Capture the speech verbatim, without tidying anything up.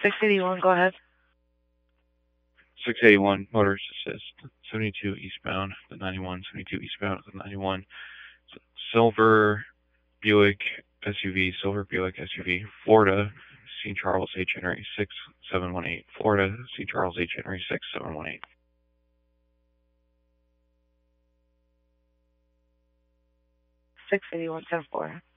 six eighty-one, go ahead. six eighty-one, motors assist. seventy-two eastbound, the ninety-one, seventy-two eastbound, the ninety-one. Silver Buick S U V, Silver Buick S U V, Florida, Saint Charles H. Henry six seven one eight, Florida, Saint Charles H. Henry six seven one eight. six eighty-one, ten four.